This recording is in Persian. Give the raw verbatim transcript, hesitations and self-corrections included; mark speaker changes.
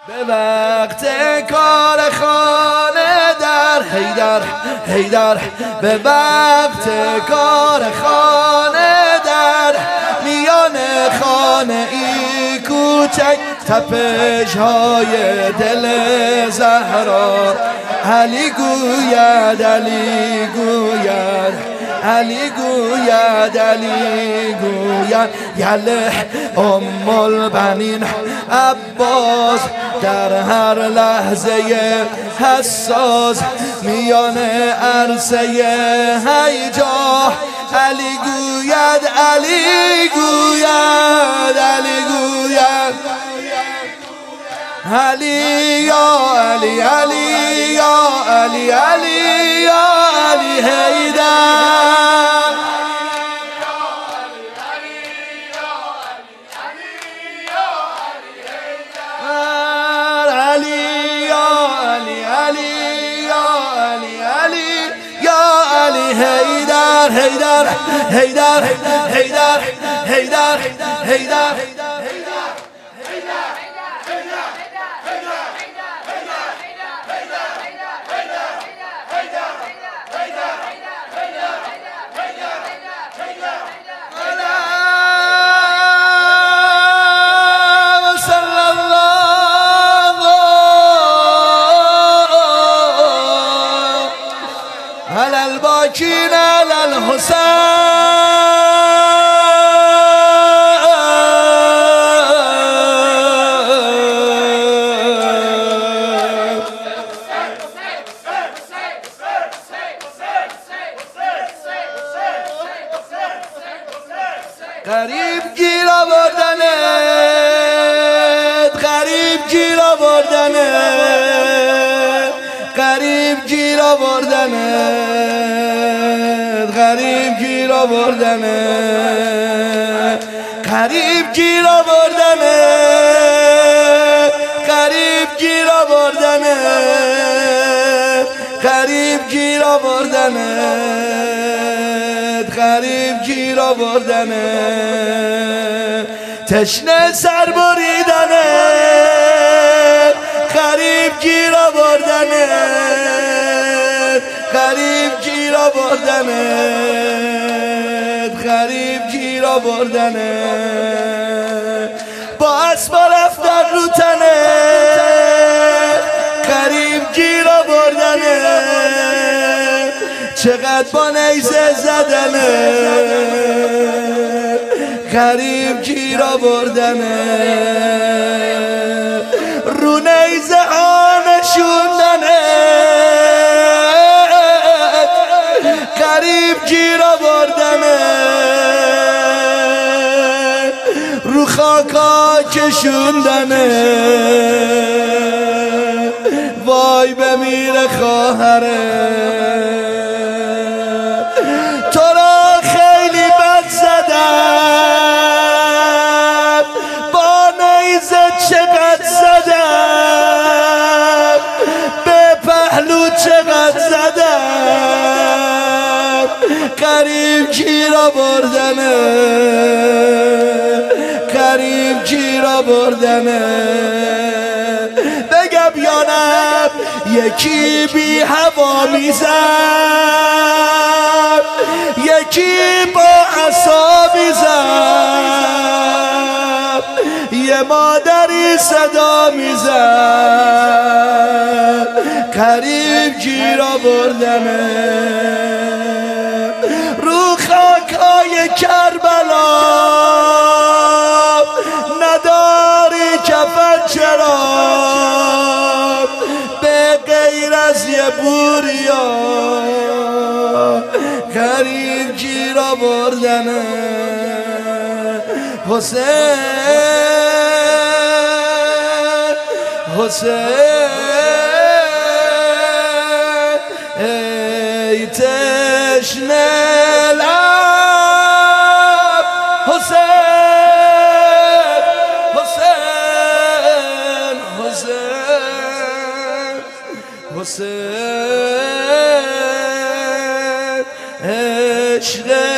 Speaker 1: به وقت کار خانه در حیدر حیدر به وقت کار خانه در میان خانه ای کوچک تپش های دل زهرا علی گوید علی گوید علی گوید علی گوید یله ام البنین عباس در هر لحظه حساس میان عرصه هیجا علی گوید علی گوید علی گوید علی یا علی علی یا علی علی یا علی حیدر حیدر حیدر حیدر حیدر حیدر حیدر على الباكين على الحسين غریب گیر آوردنت غریب گیر آوردنت غریب گیر آوردنت غریب گیر آوردنت غریب گیر آوردنت غریب گیر آوردنت غریب گیر آوردنت غریب گیر آوردنت تشنه سر بریدنت غریب گیر آوردنت غریب گیر آوردنت غریب گیر آوردنت با اسبا رفتن رو تنت غریب گیر آوردنت چقدر با نیزه زدنت غریب گیر آوردنت رو نیزه ها نشوندنت غریب گیر آوردنت رو خاکا کشوندنت وای بمیره خواهرت تو را خیلی بد زدم با نیزه چقدر زدم به پهلو چقدر زدم غریب گیر آوردنت غریب گیر آوردنت بگم یا نه یکی بی هوا میزد یکی با عصا میزد یه مادری صدا میزد غریب گیر آوردنت رو خاکای کربلا نداری کفن چرا به غیر از یه بوریا غریب گیر آوردنت حسین حسین ای تشنه لب حسین حسین حسین حسین عشق